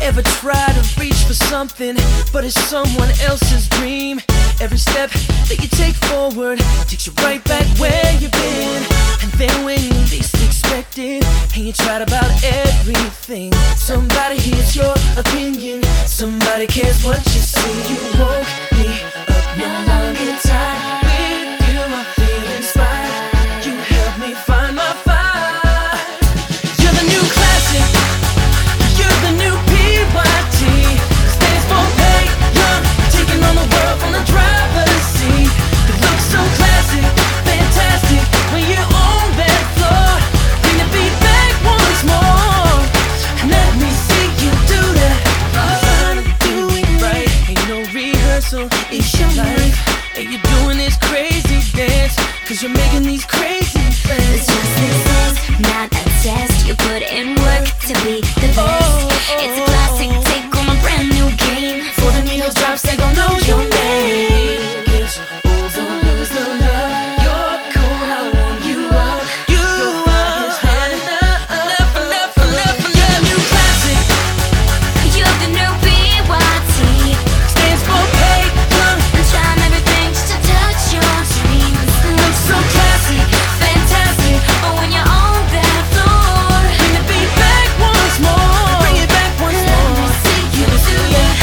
Ever try to reach for something, but it's someone else's dream? Every step that you take forward takes you right back where you've been. And then when you least expect it, and you tried about everything, somebody hears your opinion, somebody cares what you say. You woke me up, no longer tired. With you I feel inspired. You help me find my fire. You're the new classic. You're the new PYT. Stands for Pay Young, taking on the world from the driver's seat. It looks so classic, fantastic when you own that floor. Bring the beat back once more. Let me see you do that. You're trying to do it right. Ain't no rehearsal, it's your life. And you're doing this crazy dance, cause you're making these crazy plans. It's just this is not a test. You put in work to be the best. It's a classic take on a brand new game. For the needles drops, they gon' know your name. It's old, don't lose the love. You're cool, I want you up. Your fire's hot enough, enough. You're a new classic. You're the new PYT. Stands for Pay Young. I'm trying everything just to touch your dreams. Looks so classic, fantastic. But when you're on that floor, Bring the beat back once more. Bring it back once let me more. see you do that.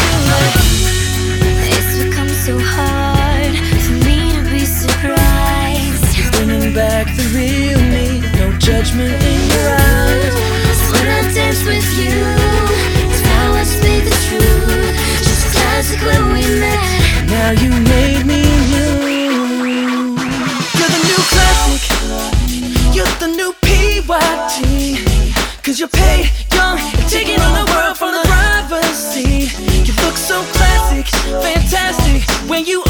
It's become so hard for me to be surprised. Bringing back the real me, no judgment in your eyes. When I dance with you, it's how I speak the truth. Just classic when we met. Now you made me new. You're the new classic. You're the new PYT. Cause you're Pay Young, taking on the world from the driver's seat. You look so classic, fantastic when you